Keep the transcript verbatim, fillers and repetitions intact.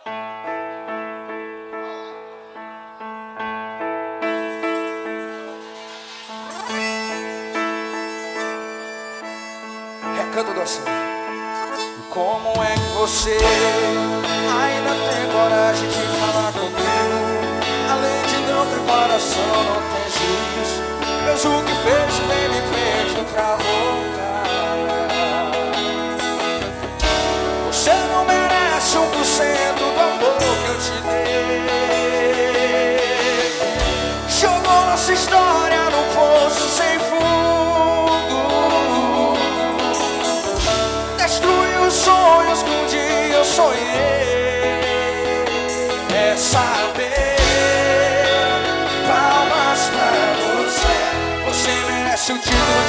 Recanto do açúcar. Como é que você ainda tem coragem de falar comigo? Além de não ter coração, não tem juízo. Fez o que fez, nem me fez outra boca. Você não merece um por cento do amor que eu te dei. Jogou nossa história num poço sem fundo. Destruiu os sonhos que um dia eu sonhei. É saber, palmas pra você. Você merece o título